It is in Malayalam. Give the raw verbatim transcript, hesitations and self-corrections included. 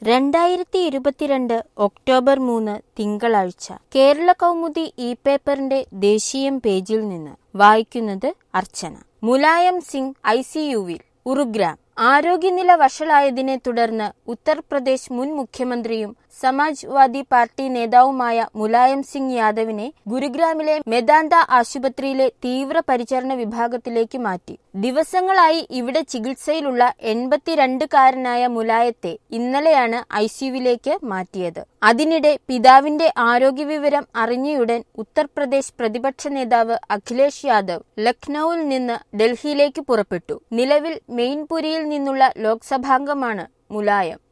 രണ്ടായിരത്തി ഇരുപത്തിരണ്ട് ഒക്ടോബർ മൂന്ന് തിങ്കളാഴ്ച കേരള കൗമുദി ഇ പേപ്പറിന്റെ ദേശീയം പേജിൽ നിന്ന് വായിക്കുന്നത് അർച്ചന. മുലായം സിംഗ് ഐ സി യുവിൽ. ഉറുഗ്രാം. ആരോഗ്യനില വഷളായതിനെ തുടർന്ന് ഉത്തർപ്രദേശ് മുൻ മുഖ്യമന്ത്രിയും സമാജ്വാദി പാർട്ടി നേതാവുമായ മുലായം സിംഗ് യാദവിനെ ഗുരുഗ്രാമിലെ മെദാന്ത ആശുപത്രിയിലെ തീവ്രപരിചരണ വിഭാഗത്തിലേക്ക് മാറ്റി. ദിവസങ്ങളായി ഇവിടെ ചികിത്സയിലുള്ള എൺപത്തിരണ്ടുകാരനായ മുലായത്തെ ഇന്നലെയാണ് ഐ സിയുവിലേക്ക് മാറ്റിയത്. അതിനിടെ പിതാവിന്റെ ആരോഗ്യവിവരം അറിഞ്ഞയുടൻ ഉത്തർപ്രദേശ് പ്രതിപക്ഷ നേതാവ് അഖിലേഷ് യാദവ് ലക്നൌവിൽ നിന്ന് ഡൽഹിയിലേക്ക് പുറപ്പെട്ടു. നിലവിൽ മെയിൻപുരിയിൽ നിന്നുള്ള ലോക്സഭാംഗമാണ് മുലായം.